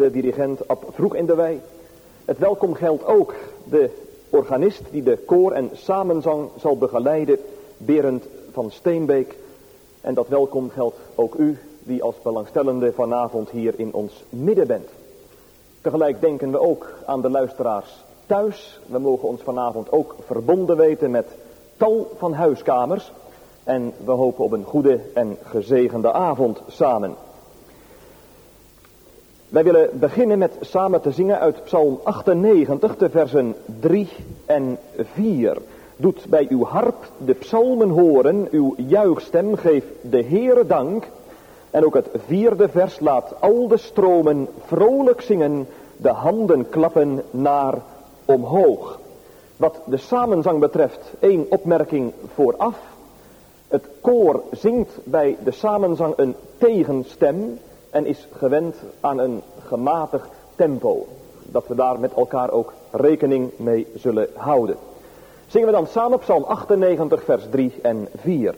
de dirigent Ab Vroeg in de Wei. Het welkom geldt ook de organist die de koor en samenzang zal begeleiden, Berend van Steenbeek. En dat welkom geldt ook u, die als belangstellende vanavond hier in ons midden bent. Tegelijk denken we ook aan de luisteraars thuis. We mogen ons vanavond ook verbonden weten met tal van huiskamers. En we hopen op een goede en gezegende avond samen. Wij willen beginnen met samen te zingen uit Psalm 98, de versen 3 en 4. Doet bij uw harp de psalmen horen, uw juichstem, geef de Heere dank. En ook het 4e vers, laat al de stromen vrolijk zingen, de handen klappen naar omhoog. Wat de samenzang betreft, 1 opmerking vooraf. Het koor zingt bij de samenzang een tegenstem en is gewend aan een gematigd tempo. Dat we daar met elkaar ook rekening mee zullen houden. Zingen we dan samen Psalm 98 vers 3 en 4.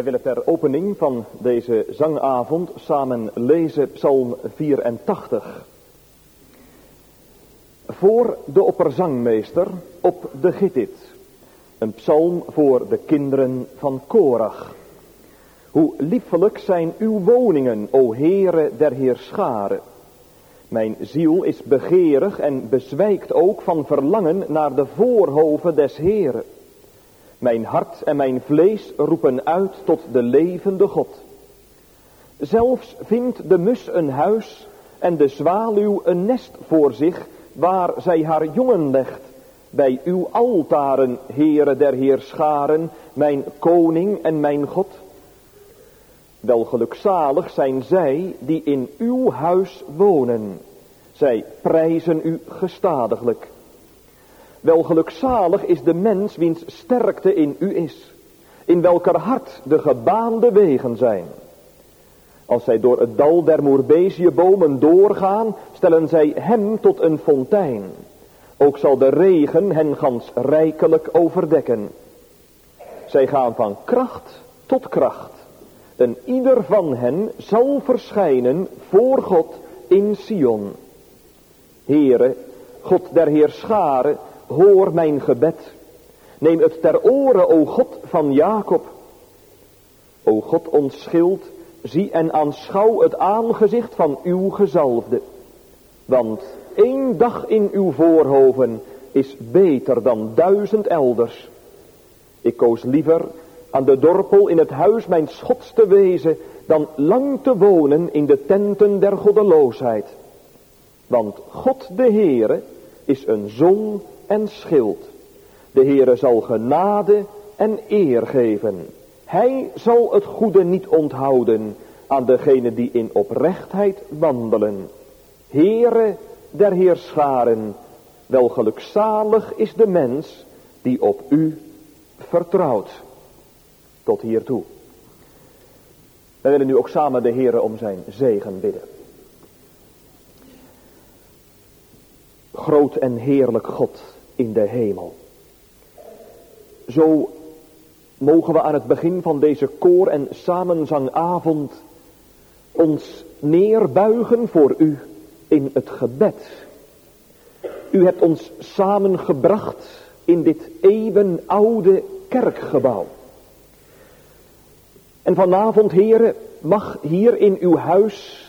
Wij willen ter opening van deze zangavond samen lezen Psalm 84. Voor de opperzangmeester op de Gittit. Een psalm voor de kinderen van Korach. Hoe liefelijk zijn uw woningen, o Heere der Heerscharen. Mijn ziel is begeerig en bezwijkt ook van verlangen naar de voorhoven des Heeren. Mijn hart en mijn vlees roepen uit tot de levende God. Zelfs vindt de mus een huis en de zwaluw een nest voor zich, waar zij haar jongen legt. Bij uw altaren, Heere der Heerscharen, mijn koning en mijn God. Wel gelukzalig zijn zij die in uw huis wonen. Zij prijzen u gestadiglijk. Wel gelukzalig is de mens wiens sterkte in u is, in welker hart de gebaande wegen zijn. Als zij door het dal der moerbeziëbomen doorgaan, stellen zij hem tot een fontein. Ook zal de regen hen gans rijkelijk overdekken. Zij gaan van kracht tot kracht. En ieder van hen zal verschijnen voor God in Sion. Heere, God der Heerscharen, hoor mijn gebed. Neem het ter oren, o God van Jacob. O God ons schild, zie en aanschouw het aangezicht van uw gezalfde. Want 1 dag in uw voorhoven is beter dan 1000 elders. Ik koos liever aan de dorpel in het huis mijns Gods te wezen, dan lang te wonen in de tenten der goddeloosheid. Want God de Heere is een zon en schild. De Heere zal genade en eer geven. Hij zal het goede niet onthouden aan degenen die in oprechtheid wandelen. Heere der Heerscharen, wel gelukzalig is de mens die op u vertrouwt. Tot hiertoe. Wij willen nu ook samen de Heere om zijn zegen bidden. Groot en heerlijk God in de hemel. Zo mogen we aan het begin van deze koor- en samenzangavond ons neerbuigen voor u in het gebed. U hebt ons samengebracht in dit eeuwenoude kerkgebouw. En vanavond, Heere, mag hier in uw huis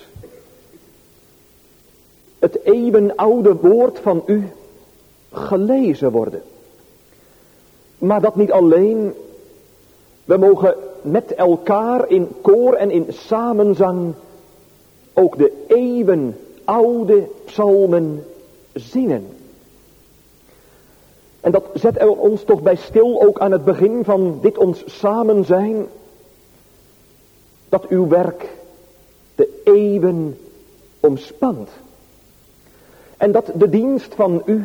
het eeuwenoude woord van u gelezen worden. Maar dat niet alleen. We mogen met elkaar in koor en in samenzang ook de eeuwenoude psalmen zingen. En dat zet er ons toch bij stil ook aan het begin van dit ons samen zijn. Dat uw werk de eeuwen omspant. En dat de dienst van u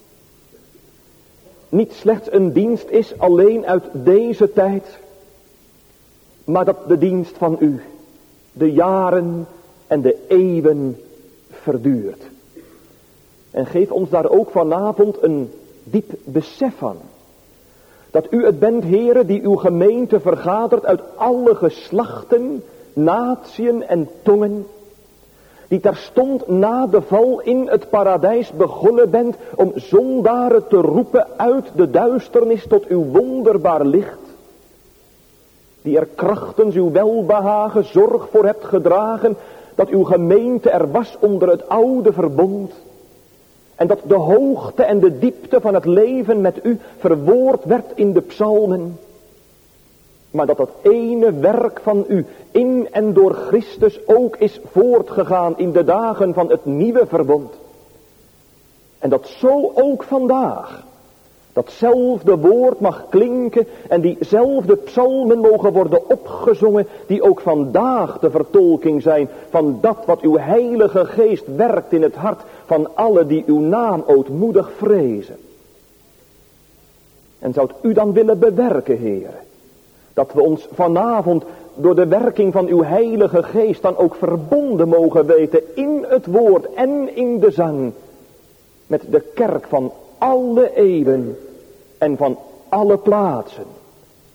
niet slechts een dienst is alleen uit deze tijd, maar dat de dienst van u de jaren en de eeuwen verduurt. En geef ons daar ook vanavond een diep besef van. Dat u het bent, Heere, die uw gemeente vergadert uit alle geslachten, natieën en tongen. Die terstond na de val in het paradijs begonnen bent om zondaren te roepen uit de duisternis tot uw wonderbaar licht. Die er krachtens uw welbehagen zorg voor hebt gedragen dat uw gemeente er was onder het oude verbond. En dat de hoogte en de diepte van het leven met u verwoord werd in de psalmen. Maar dat ene werk van u in en door Christus ook is voortgegaan in de dagen van het nieuwe verbond. En dat zo ook vandaag datzelfde woord mag klinken en diezelfde psalmen mogen worden opgezongen die ook vandaag de vertolking zijn van dat wat uw heilige geest werkt in het hart van alle die uw naam ootmoedig vrezen. En zoudt u dan willen bewerken, Heere, dat we ons vanavond door de werking van uw heilige geest dan ook verbonden mogen weten in het woord en in de zang met de kerk van alle eeuwen en van alle plaatsen.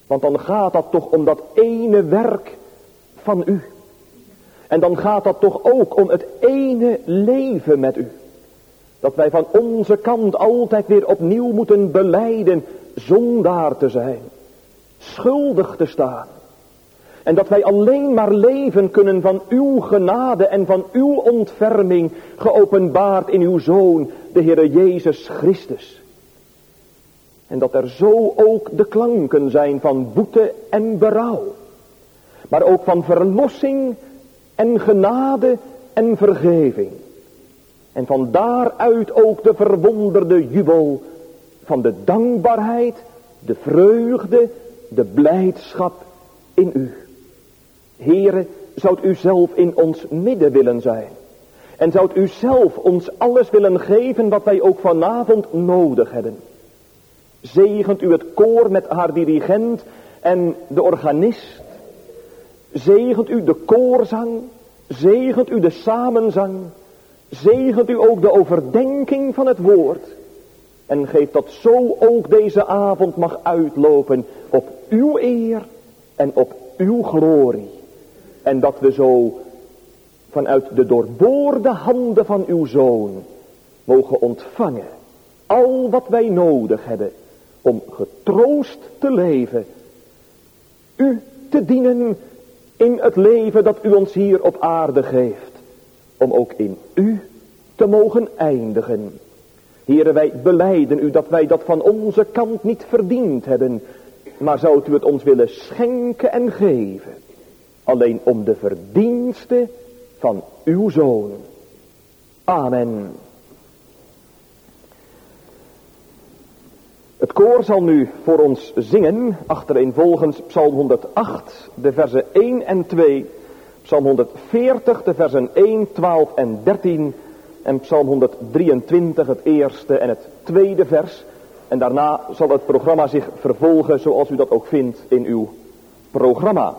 Want dan gaat dat toch om dat ene werk van u. En dan gaat dat toch ook om het ene leven met u. Dat wij van onze kant altijd weer opnieuw moeten belijden zondaar te zijn. Schuldig te staan. En dat wij alleen maar leven kunnen van uw genade en van uw ontferming, geopenbaard in uw Zoon, de Heere Jezus Christus. En dat er zo ook de klanken zijn van boete en berouw. Maar ook van verlossing en genade en vergeving. En van daaruit ook de verwonderde jubel van de dankbaarheid, de vreugde, de blijdschap in u. Heere, zoudt u zelf in ons midden willen zijn. En zoudt u zelf ons alles willen geven wat wij ook vanavond nodig hebben. Zegent u het koor met haar dirigent en de organist. Zegent u de koorzang. Zegent u de samenzang. Zegent u ook de overdenking van het woord. En geeft dat zo ook deze avond mag uitlopen op uw eer en op uw glorie. En dat we zo vanuit de doorboorde handen van uw Zoon mogen ontvangen al wat wij nodig hebben om getroost te leven. U te dienen in het leven dat u ons hier op aarde geeft. Om ook in u te mogen eindigen. Heere, wij belijden u dat wij dat van onze kant niet verdiend hebben. Maar zoudt u het ons willen schenken en geven. Alleen om de verdienste van uw Zoon. Amen. Het koor zal nu voor ons zingen, achtereenvolgens Psalm 108, de versen 1 en 2, Psalm 140, de versen 1, 12 en 13, en Psalm 123, het eerste en het tweede vers. En daarna zal het programma zich vervolgen zoals u dat ook vindt in uw programma.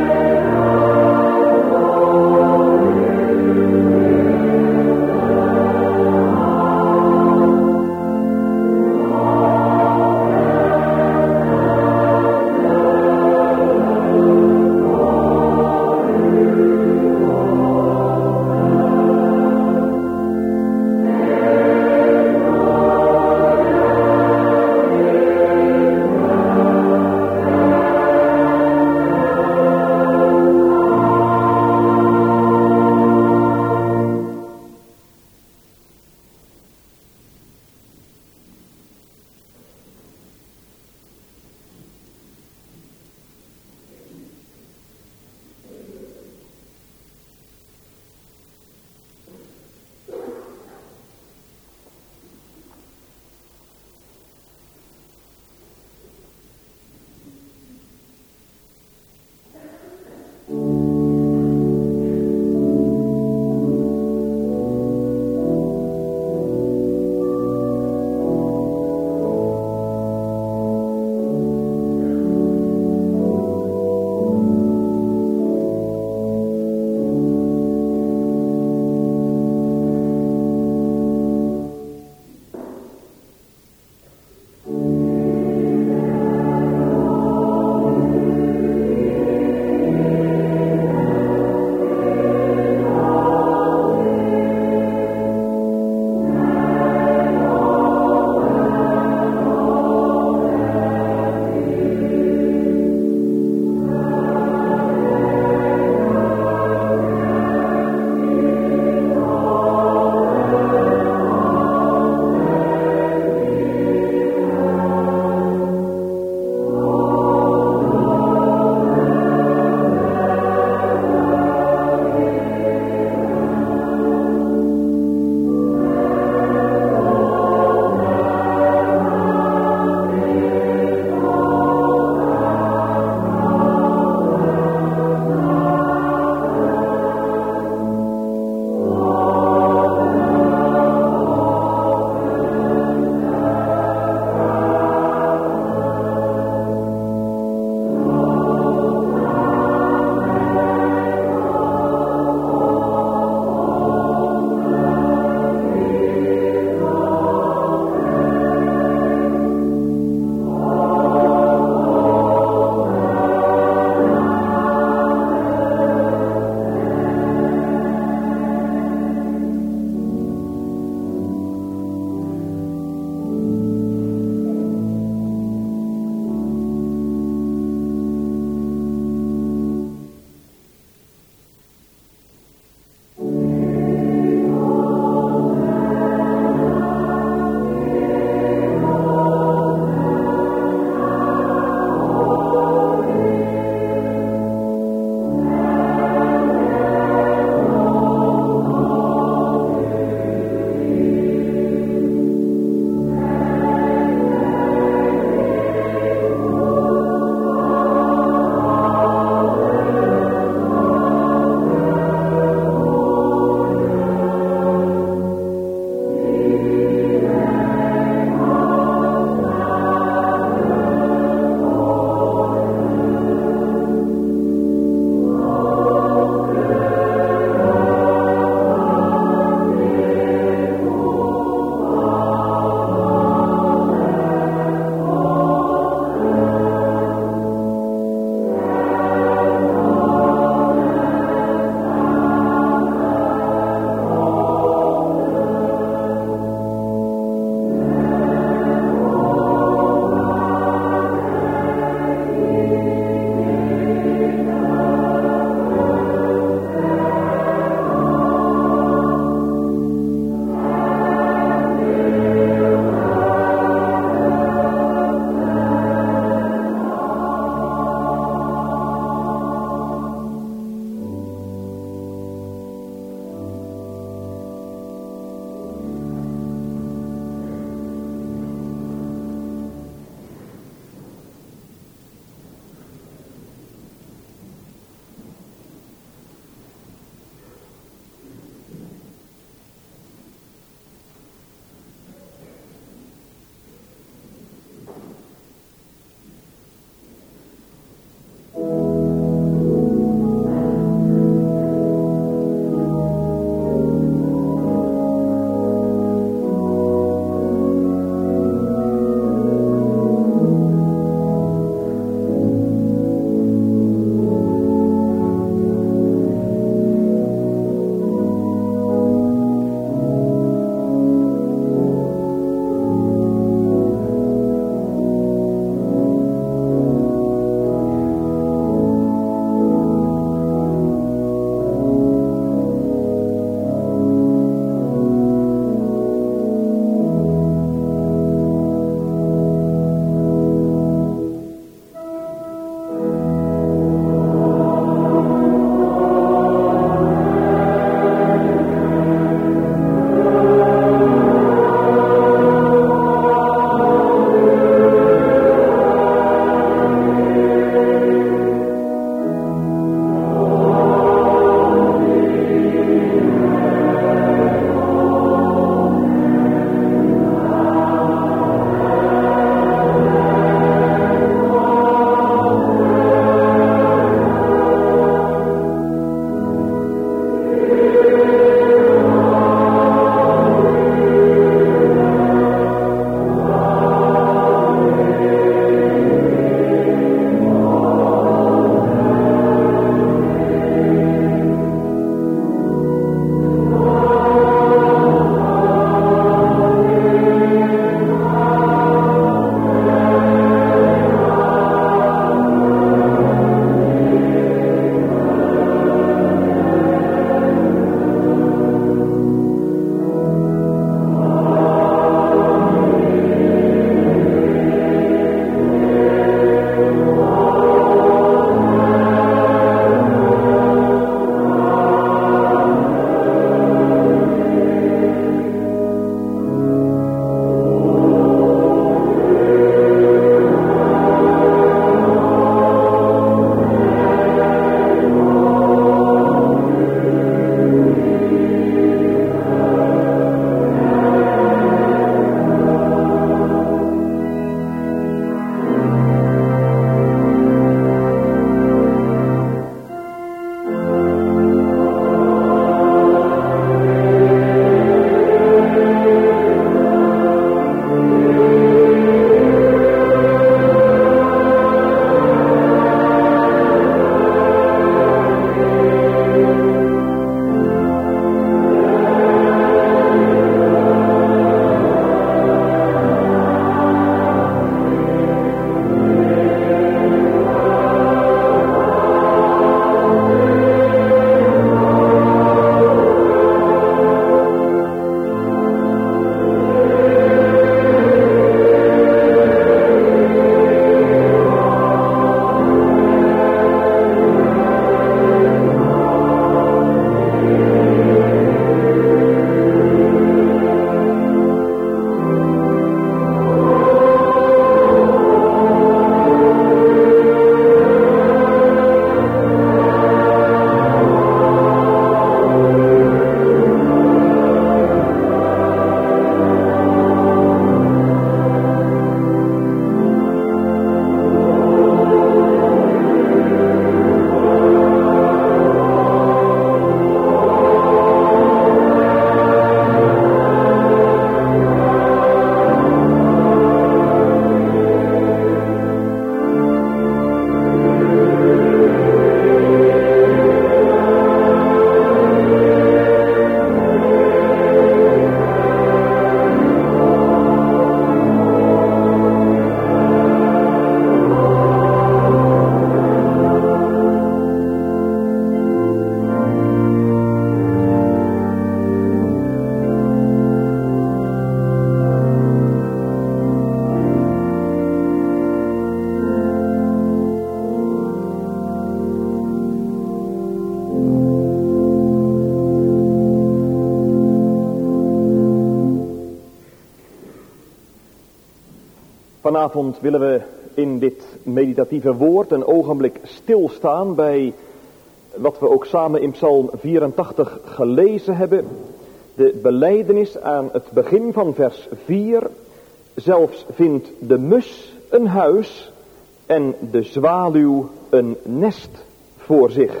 Vanavond willen we in dit meditatieve woord een ogenblik stilstaan bij wat we ook samen in Psalm 84 gelezen hebben. De belijdenis aan het begin van vers 4. Zelfs vindt de mus een huis en de zwaluw een nest voor zich.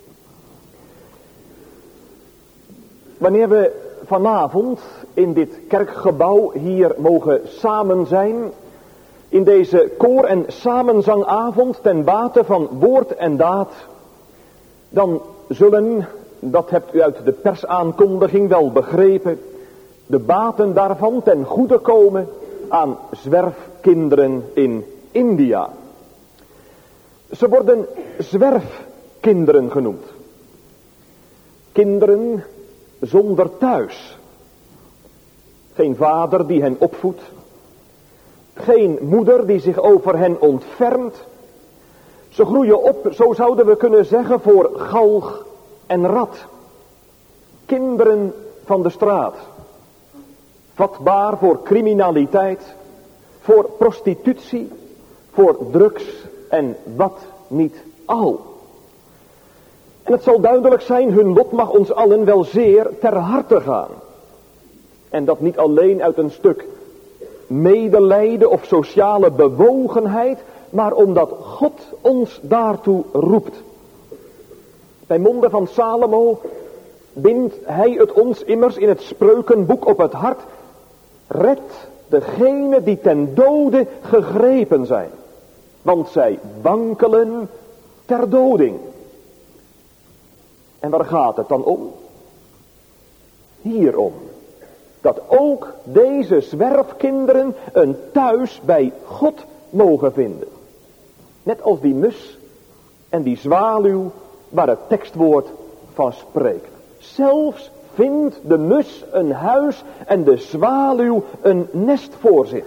Wanneer we vanavond in dit kerkgebouw hier mogen samen zijn, in deze koor- en samenzangavond ten bate van woord en daad, dan zullen, dat hebt u uit de persaankondiging wel begrepen, de baten daarvan ten goede komen aan zwerfkinderen in India. Ze worden zwerfkinderen genoemd. Kinderen zonder thuis. Geen vader die hen opvoedt. Geen moeder die zich over hen ontfermt. Ze groeien op, zo zouden we kunnen zeggen, voor galg en rat. Kinderen van de straat. Vatbaar voor criminaliteit, voor prostitutie, voor drugs en wat niet al. En het zal duidelijk zijn, hun lot mag ons allen wel zeer ter harte gaan. En dat niet alleen uit een stuk medelijden of sociale bewogenheid, maar omdat God ons daartoe roept. Bij monden van Salomo bindt hij het ons immers in het Spreukenboek op het hart: red degene die ten dode gegrepen zijn, want zij wankelen ter doding. En waar gaat het dan om? Hierom. Dat ook deze zwerfkinderen een thuis bij God mogen vinden. Net als die mus en die zwaluw waar het tekstwoord van spreekt. Zelfs vindt de mus een huis en de zwaluw een nest voor zich.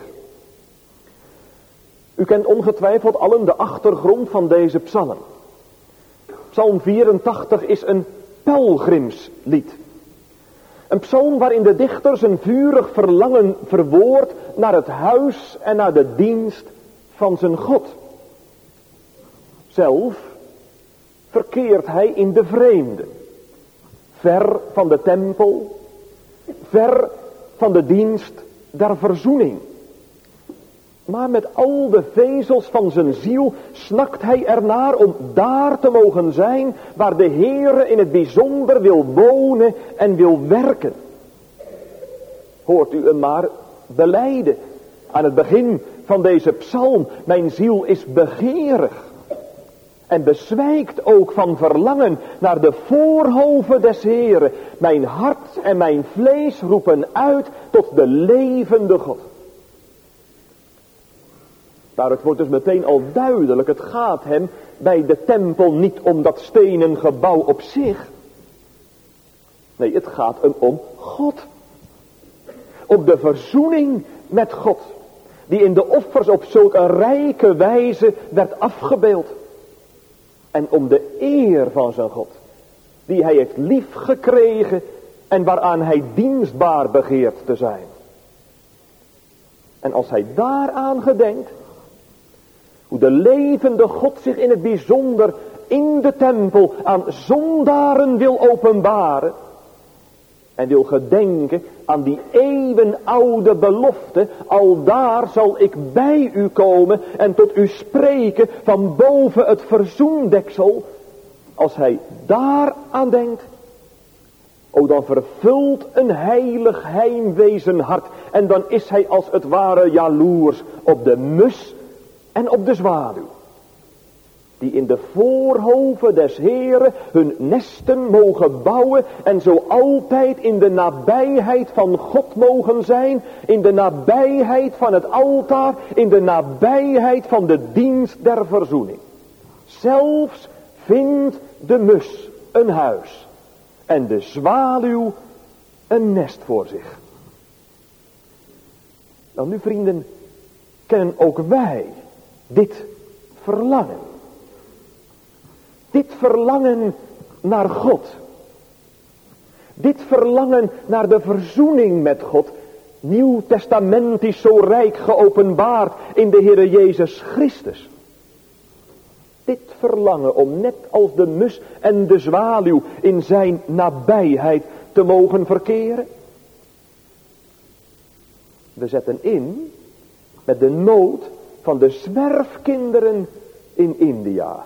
U kent ongetwijfeld allen de achtergrond van deze psalm. Psalm 84 is een pelgrimslied. Een psalm waarin de dichter zijn vurig verlangen verwoordt naar het huis en naar de dienst van zijn God. Zelf verkeert hij in de vreemde. Ver van de tempel, ver van de dienst der verzoening. Maar met al de vezels van zijn ziel snakt hij ernaar om daar te mogen zijn waar de Heere in het bijzonder wil wonen en wil werken. Hoort u hem maar belijden aan het begin van deze psalm: mijn ziel is begeerig en bezwijkt ook van verlangen naar de voorhoven des Heeren. Mijn hart en mijn vlees roepen uit tot de levende God. Daaruit wordt dus meteen al duidelijk, het gaat hem bij de tempel niet om dat stenen gebouw op zich. Nee, het gaat hem om God. Om de verzoening met God, die in de offers op zulke rijke wijze werd afgebeeld. En om de eer van zijn God, die hij heeft lief gekregen en waaraan hij dienstbaar begeert te zijn. En als hij daaraan gedenkt, hoe de levende God zich in het bijzonder in de tempel aan zondaren wil openbaren. En wil gedenken aan die eeuwenoude belofte: aldaar zal ik bij u komen en tot u spreken van boven het verzoendeksel. Als hij daaraan denkt, o, dan vervult een heilig heimwee zijn hart. En dan is hij als het ware jaloers op de mus en op de zwaluw, die in de voorhoven des Heeren hun nesten mogen bouwen en zo altijd in de nabijheid van God mogen zijn, in de nabijheid van het altaar, in de nabijheid van de dienst der verzoening. Zelfs vindt de mus een huis en de zwaluw een nest voor zich. Nou, nu vrienden, kennen ook wij dit verlangen. Dit verlangen naar God. Dit verlangen naar de verzoening met God, Nieuw Testamentisch zo rijk geopenbaard in de Heere Jezus Christus. Dit verlangen om net als de mus en de zwaluw in zijn nabijheid te mogen verkeren. We zetten in met de nood van de zwerfkinderen in India.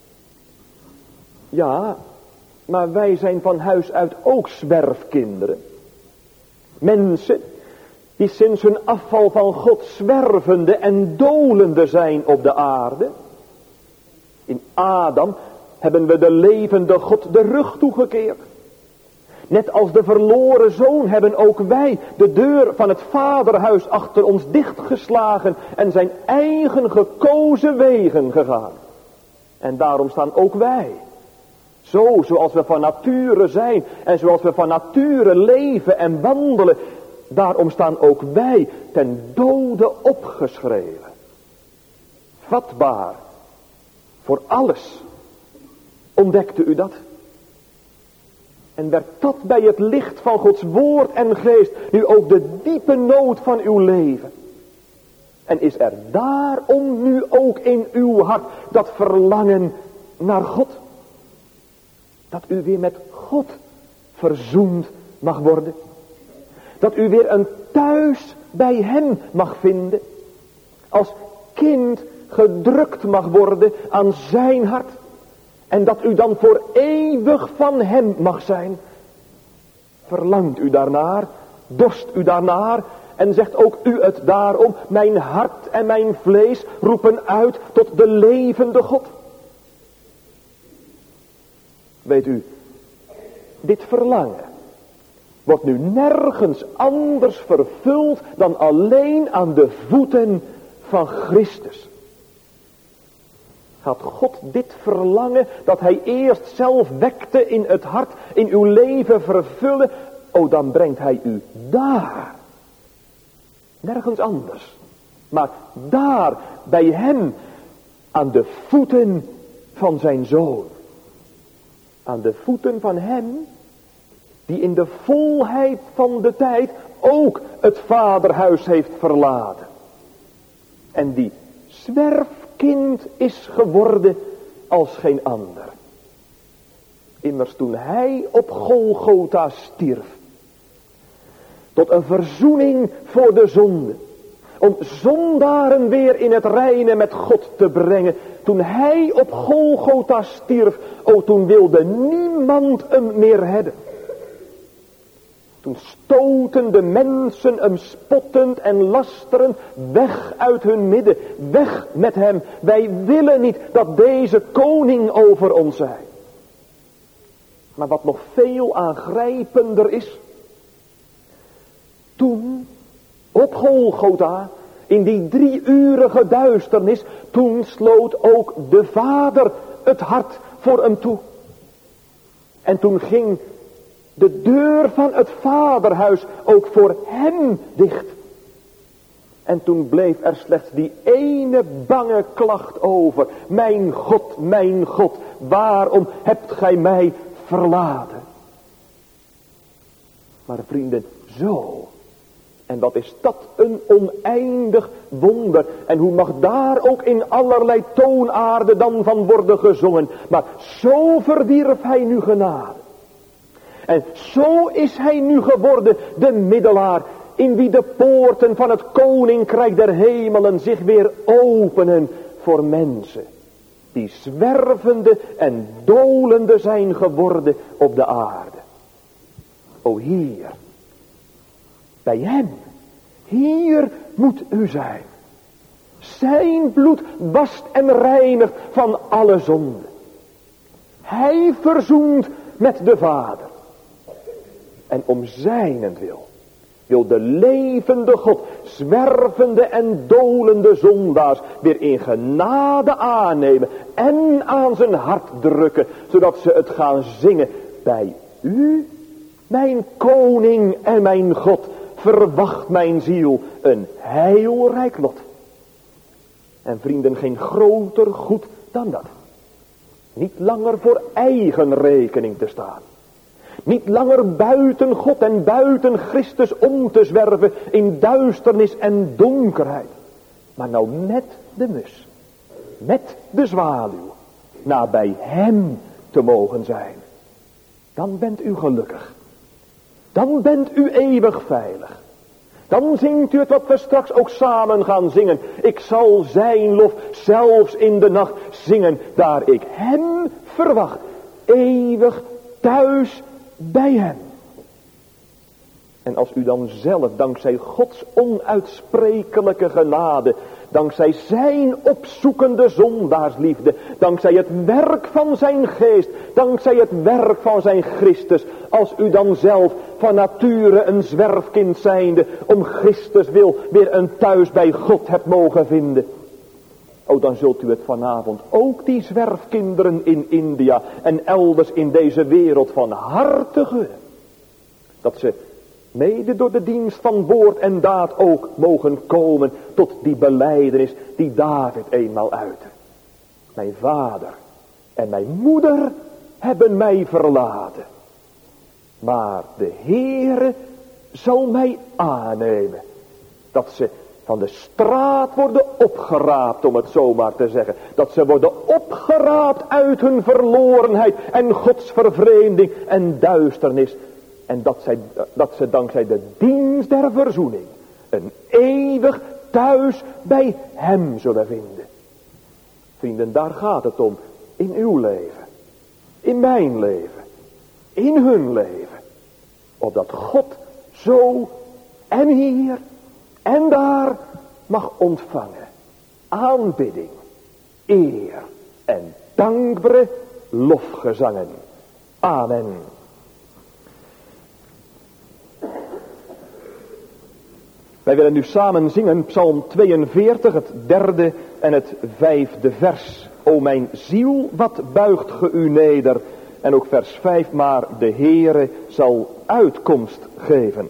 Ja, maar wij zijn van huis uit ook zwerfkinderen. Mensen die sinds hun afval van God zwervende en dolende zijn op de aarde. In Adam hebben we de levende God de rug toegekeerd. Net als de verloren zoon hebben ook wij de deur van het vaderhuis achter ons dichtgeslagen en zijn eigen gekozen wegen gegaan. En daarom staan ook wij, zoals we van nature zijn en zoals we van nature leven en wandelen, daarom staan ook wij ten dode opgeschreven. Vatbaar voor alles. Ontdekte u dat? En werd dat bij het licht van Gods woord en geest nu ook de diepe nood van uw leven? En is er daarom nu ook in uw hart dat verlangen naar God? Dat u weer met God verzoend mag worden. Dat u weer een thuis bij hem mag vinden. Als kind gedrukt mag worden aan zijn hart. En dat u dan voor eeuwig van hem mag zijn. Verlangt u daarnaar? Dorst u daarnaar? En zegt ook u het daarom? Mijn hart en mijn vlees roepen uit tot de levende God. Weet u, dit verlangen wordt nu nergens anders vervuld dan alleen aan de voeten van Christus. Gaat God dit verlangen dat hij eerst zelf wekte in het hart, in uw leven vervullen, dan brengt hij u daar. Nergens anders. Maar daar, bij hem, aan de voeten van zijn zoon. Aan de voeten van hem, die in de volheid van de tijd ook het vaderhuis heeft verlaten. En die zwerfkind is geworden als geen ander. Immers toen hij op Golgotha stierf, tot een verzoening voor de zonde, om zondaren weer in het reine met God te brengen. Toen hij op Golgotha stierf, toen wilde niemand hem meer hebben. Toen stoten de mensen hem spottend en lasterend weg uit hun midden. Weg met hem. Wij willen niet dat deze koning over ons zij. Maar wat nog veel aangrijpender is. Toen op Golgotha, in die 3-urige duisternis, toen sloot ook de Vader het hart voor hem toe. En toen ging de deur van het vaderhuis ook voor hem dicht. En toen bleef er slechts die ene bange klacht over. Mijn God, waarom hebt gij mij verlaten? Maar vrienden, zo. En wat is dat een oneindig wonder. En hoe mag daar ook in allerlei toonaarden dan van worden gezongen. Maar zo verdierf hij nu genade. En zo is hij nu geworden de middelaar, in wie de poorten van het koninkrijk der hemelen zich weer openen voor mensen, die zwervende en dolende zijn geworden op de aarde. O hier, bij hem, hier moet u zijn. Zijn bloed wast en reinigt van alle zonde. Hij verzoent met de Vader. En om zijnentwil wil de levende God zwervende en dolende zondaars weer in genade aannemen en aan zijn hart drukken, zodat ze het gaan zingen. Bij u, mijn koning en mijn God, verwacht mijn ziel een heilrijk lot. En vrienden, geen groter goed dan dat. Niet langer voor eigen rekening te staan. Niet langer buiten God en buiten Christus om te zwerven in duisternis en donkerheid. Maar nou met de mus, met de zwaluw, nabij hem te mogen zijn. Dan bent u gelukkig. Dan bent u eeuwig veilig. Dan zingt u het wat we straks ook samen gaan zingen. Ik zal zijn lof zelfs in de nacht zingen, daar ik hem verwacht. Eeuwig thuis bij hem. En als u dan zelf, dankzij Gods onuitsprekelijke genade, dankzij zijn opzoekende zondaarsliefde, dankzij het werk van zijn geest, dankzij het werk van zijn Christus, als u dan zelf van nature een zwerfkind zijnde, om Christus wil weer een thuis bij God hebt mogen vinden. Oh, dan zult u het vanavond ook die zwerfkinderen in India en elders in deze wereld van harte gunnen. Dat ze mede door de dienst van woord en daad ook mogen komen tot die belijdenis die David eenmaal uitte. Mijn vader en mijn moeder hebben mij verlaten. Maar de Heere zal mij aannemen. Dat ze van de straat worden opgeraapt, om het zo maar te zeggen. Dat ze worden opgeraapt uit hun verlorenheid en Gods vervreemding en duisternis. En dat ze dankzij de dienst der verzoening een eeuwig thuis bij hem zullen vinden. Vrienden, daar gaat het om. In uw leven. In mijn leven. In hun leven. Opdat God zo en hier en daar mag ontvangen. Aanbidding, eer en dankbare lofgezangen. Amen. Wij willen nu samen zingen Psalm 42, het 3e en het 5e vers. O mijn ziel, wat buigt ge u neder? En ook vers 5, maar de Heere zal uitkomst geven.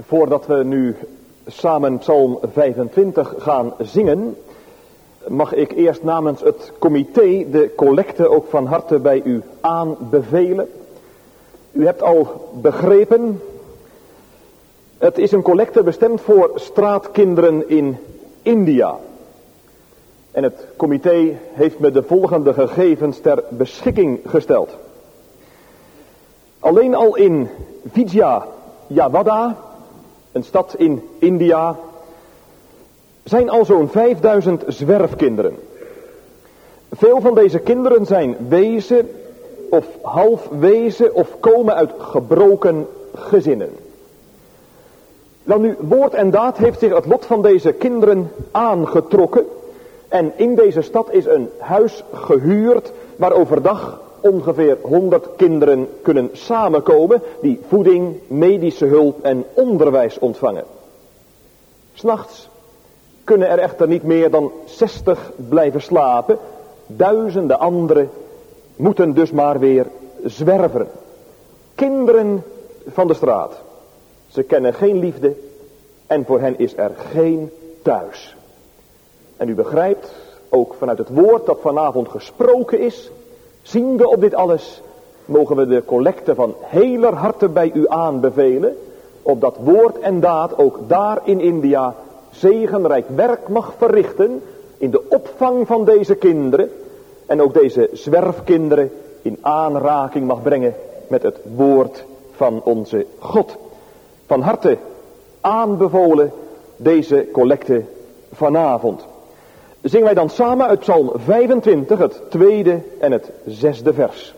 Voordat we nu samen Psalm 25 gaan zingen, mag ik eerst namens het comité de collecte ook van harte bij u aanbevelen. U hebt al begrepen, het is een collecte bestemd voor straatkinderen in India. En het comité heeft me de volgende gegevens ter beschikking gesteld. Alleen al in Vijayawada, een stad in India, zijn al zo'n 5000 zwerfkinderen. Veel van deze kinderen zijn wezen of half wezen of komen uit gebroken gezinnen. Nou nu, woord en daad heeft zich het lot van deze kinderen aangetrokken. En in deze stad is een huis gehuurd waar overdag ongeveer 100 kinderen kunnen samenkomen die voeding, medische hulp en onderwijs ontvangen. 'S Nachts kunnen er echter niet meer dan 60 blijven slapen. Duizenden anderen moeten dus maar weer zwerven. Kinderen van de straat. Ze kennen geen liefde en voor hen is er geen thuis. En u begrijpt, ook vanuit het woord dat vanavond gesproken is, zien we op dit alles, mogen we de collecte van heler harte bij u aanbevelen, opdat woord en daad ook daar in India zegenrijk werk mag verrichten in de opvang van deze kinderen en ook deze zwerfkinderen in aanraking mag brengen met het woord van onze God. Van harte aanbevolen deze collecte vanavond. Zingen wij dan samen uit Psalm 25, het 2e en het 6e vers.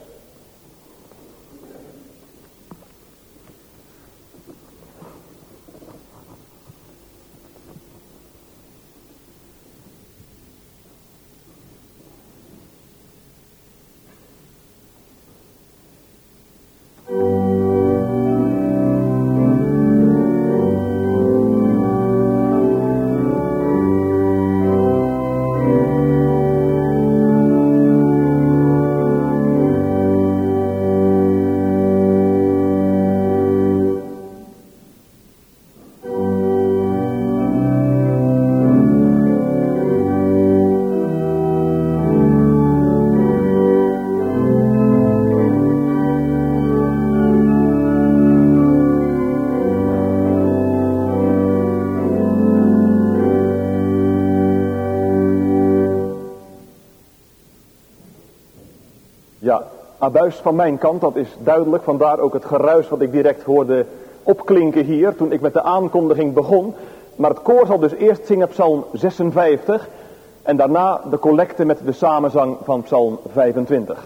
Abuis van mijn kant, dat is duidelijk, vandaar ook het geruis wat ik direct hoorde opklinken hier toen ik met de aankondiging begon. Maar het koor zal dus eerst zingen Psalm 56 en daarna de collecte met de samenzang van Psalm 25.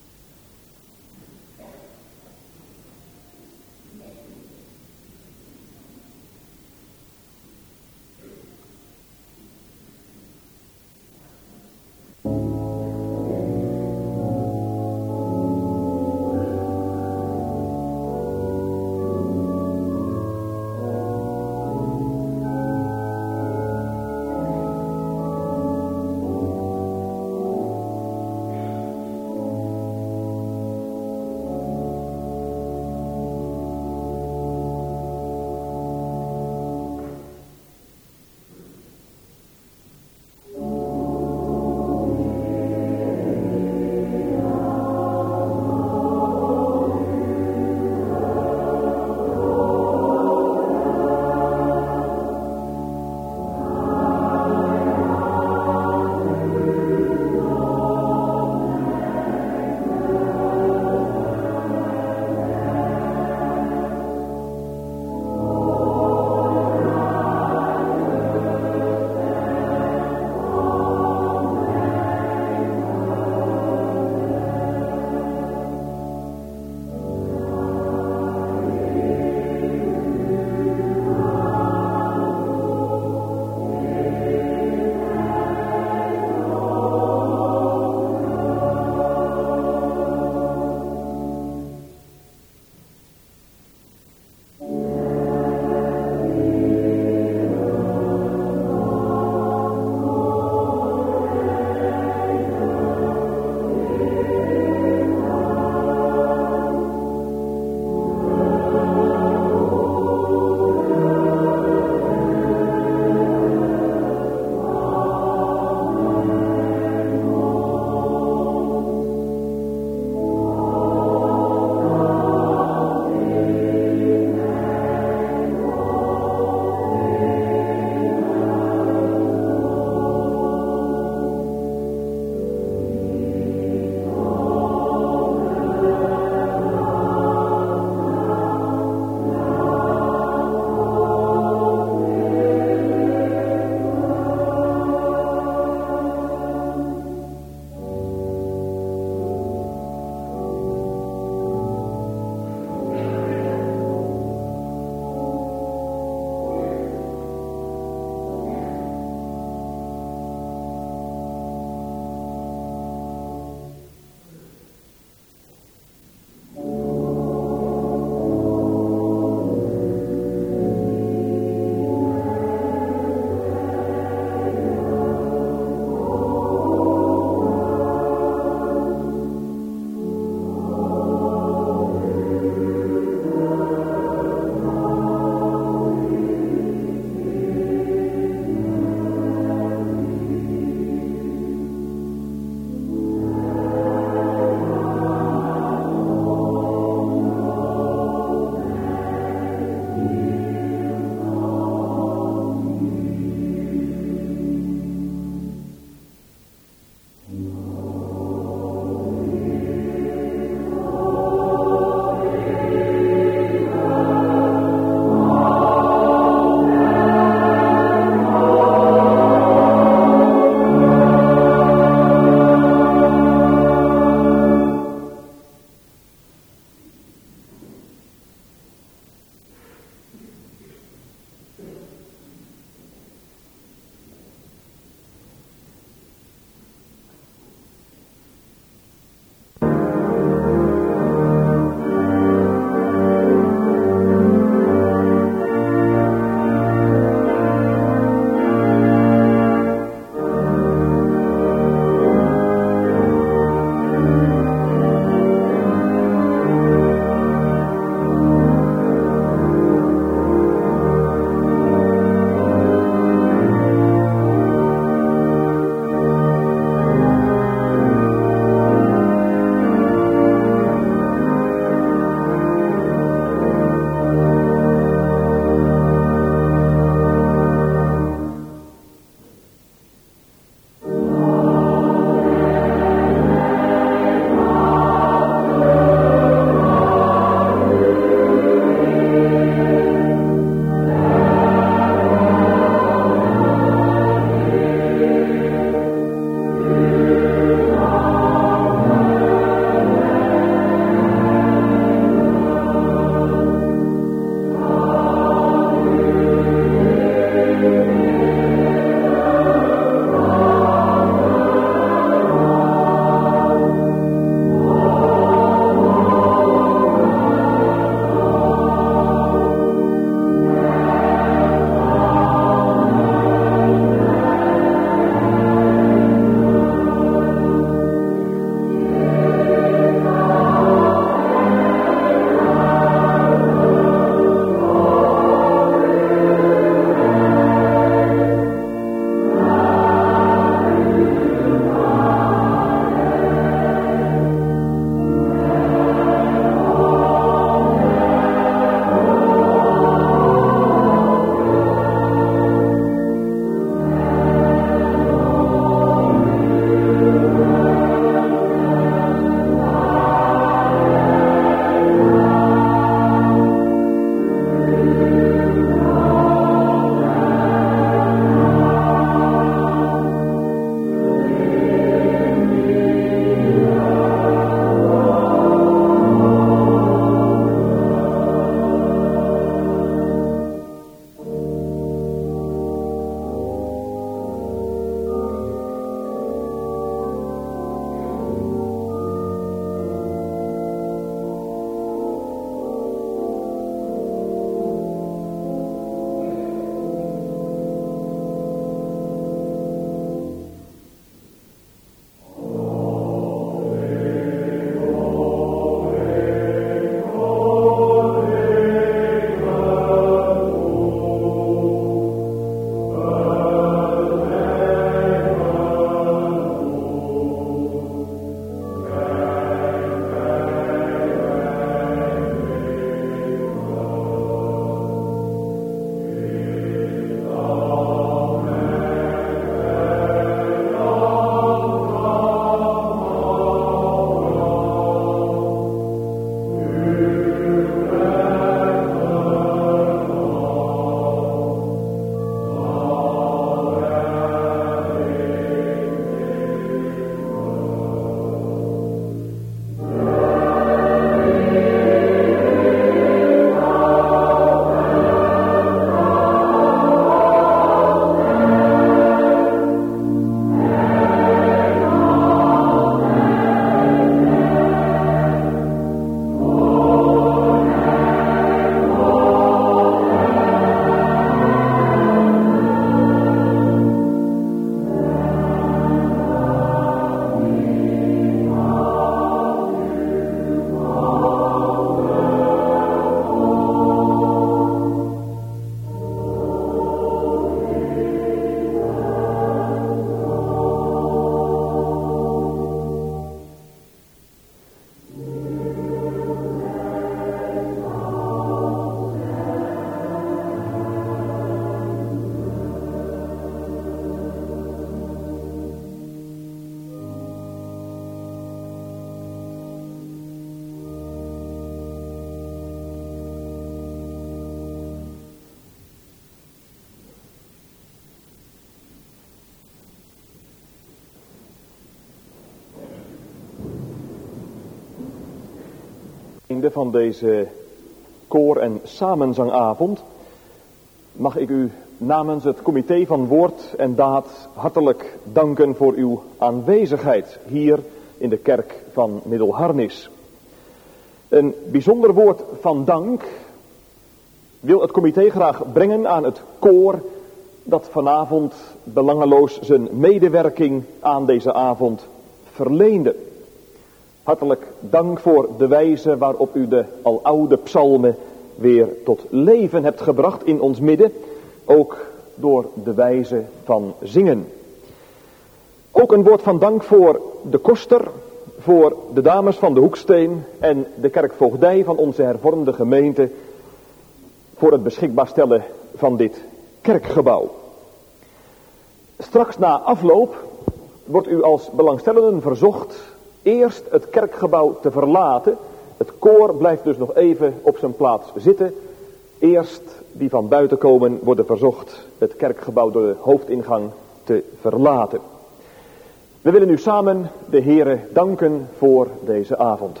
Einde van deze koor- en samenzangavond mag ik u namens het comité van Woord en Daad hartelijk danken voor uw aanwezigheid hier in de kerk van Middelharnis. Een bijzonder woord van dank wil het comité graag brengen aan het koor dat vanavond belangeloos zijn medewerking aan deze avond verleende. Hartelijk dank voor de wijze waarop u de aloude psalmen weer tot leven hebt gebracht in ons midden, ook door de wijze van zingen. Ook een woord van dank voor de koster, voor de dames van de Hoeksteen en de kerkvoogdij van onze hervormde gemeente voor het beschikbaar stellen van dit kerkgebouw. Straks na afloop wordt u als belangstellenden verzocht eerst het kerkgebouw te verlaten. Het koor blijft dus nog even op zijn plaats zitten. Eerst die van buiten komen worden verzocht het kerkgebouw door de hoofdingang te verlaten. We willen nu samen de Heere danken voor deze avond.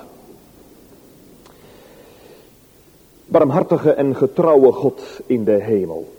Barmhartige en getrouwe God in de hemel.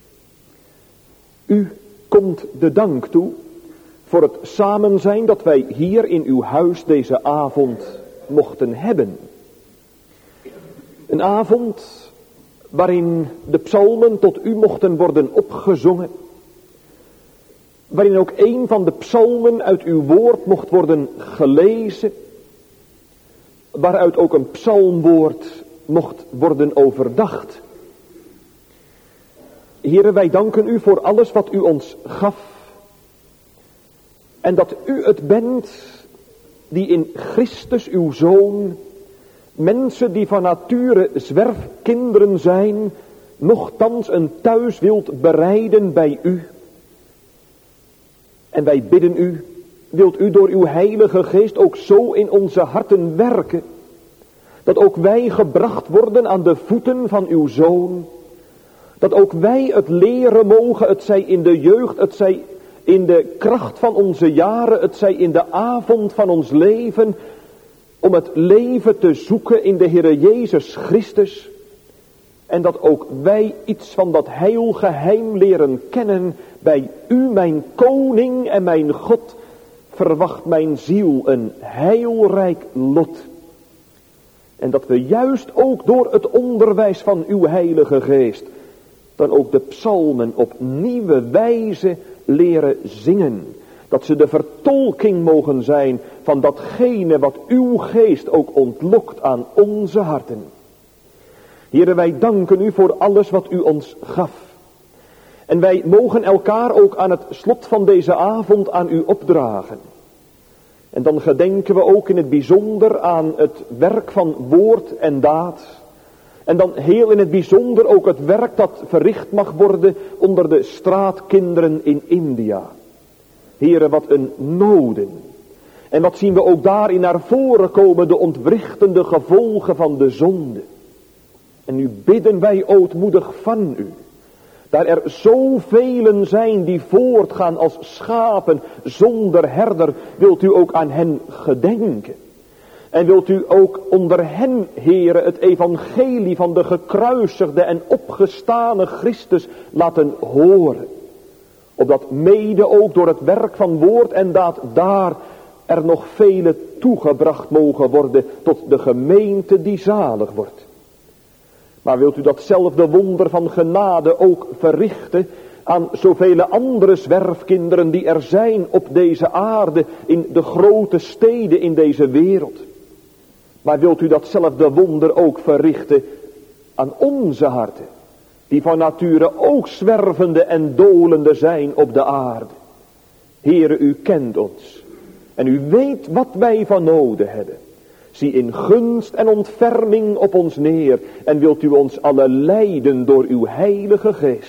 U komt de dank toe voor het samen zijn dat wij hier in uw huis deze avond mochten hebben. Een avond waarin de psalmen tot u mochten worden opgezongen. Waarin ook een van de psalmen uit uw woord mocht worden gelezen. Waaruit ook een psalmwoord mocht worden overdacht. Heere, wij danken u voor alles wat u ons gaf. En dat u het bent die in Christus uw Zoon mensen die van nature zwerfkinderen zijn, nochtans een thuis wilt bereiden bij u. En wij bidden u, wilt u door uw Heilige Geest ook zo in onze harten werken, dat ook wij gebracht worden aan de voeten van uw Zoon, dat ook wij het leren mogen, het zij in de jeugd, het zij in de kracht van onze jaren, het zij in de avond van ons leven, om het leven te zoeken in de Heere Jezus Christus. En dat ook wij iets van dat heilgeheim leren kennen. Bij u, mijn koning en mijn God, verwacht mijn ziel een heilrijk lot. En dat we juist ook door het onderwijs van uw Heilige Geest dan ook de psalmen op nieuwe wijze leren zingen. Dat ze de vertolking mogen zijn van datgene wat uw geest ook ontlokt aan onze harten. Heere, wij danken u voor alles wat u ons gaf. En wij mogen elkaar ook aan het slot van deze avond aan u opdragen. En dan gedenken we ook in het bijzonder aan het werk van woord en daad. En dan heel in het bijzonder ook het werk dat verricht mag worden onder de straatkinderen in India. Heere, wat een noden. En wat zien we ook daarin naar voren komen, de ontwrichtende gevolgen van de zonde. En nu bidden wij ootmoedig van u. Daar er zoveel zijn die voortgaan als schapen zonder herder, wilt u ook aan hen gedenken. En wilt u ook onder hen, Heere, het evangelie van de gekruisigde en opgestane Christus laten horen. Opdat mede ook door het werk van woord en daad daar er nog vele toegebracht mogen worden tot de gemeente die zalig wordt. Maar wilt u datzelfde wonder van genade ook verrichten aan zoveel andere zwerfkinderen die er zijn op deze aarde, in de grote steden in deze wereld. Maar wilt u datzelfde wonder ook verrichten aan onze harten, die van nature ook zwervende en dolende zijn op de aarde. Heere, u kent ons en u weet wat wij van noden hebben. Zie in gunst en ontferming op ons neer en wilt u ons alle leiden door uw Heilige Geest.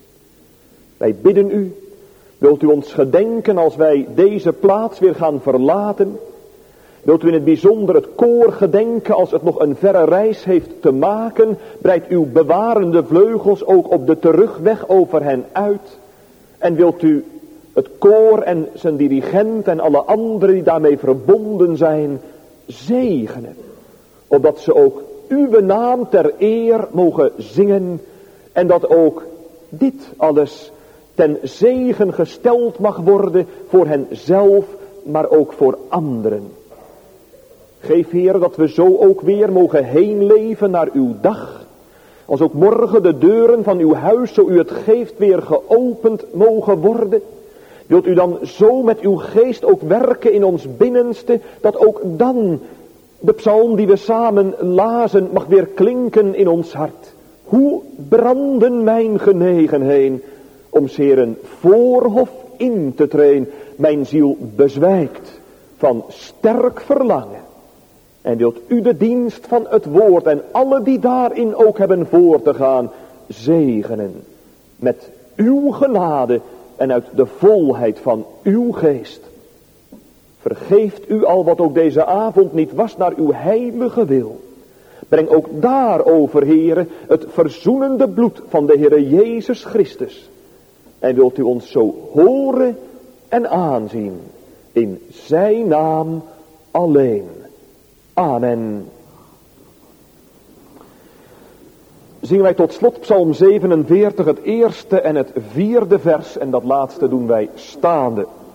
Wij bidden u, wilt u ons gedenken als wij deze plaats weer gaan verlaten. Wilt u in het bijzonder het koor gedenken als het nog een verre reis heeft te maken. Breidt uw bewarende vleugels ook op de terugweg over hen uit. En wilt u het koor en zijn dirigent en alle anderen die daarmee verbonden zijn zegenen. opdat ze ook uw naam ter eer mogen zingen en dat ook dit alles ten zegen gesteld mag worden voor hen zelf, maar ook voor anderen. Geef, Heer, dat we zo ook weer mogen heen leven naar uw dag. Als ook morgen de deuren van uw huis, zo u het geeft, weer geopend mogen worden. Wilt u dan zo met uw geest ook werken in ons binnenste, dat ook dan de psalm die we samen lazen mag weer klinken in ons hart. Hoe branden mijn genegenheden om 's Heeren voorhof in te treden. Mijn ziel bezwijkt van sterk verlangen. En wilt u de dienst van het woord en alle die daarin ook hebben voor te gaan zegenen. Met uw genade en uit de volheid van uw geest. Vergeeft u al wat ook deze avond niet was naar uw heilige wil. Breng ook daarover, Heere, het verzoenende bloed van de Heere Jezus Christus. En wilt u ons zo horen en aanzien. In zijn naam alleen. Amen. Zingen wij tot slot Psalm 47, het eerste en het vierde vers. En dat laatste doen wij staande.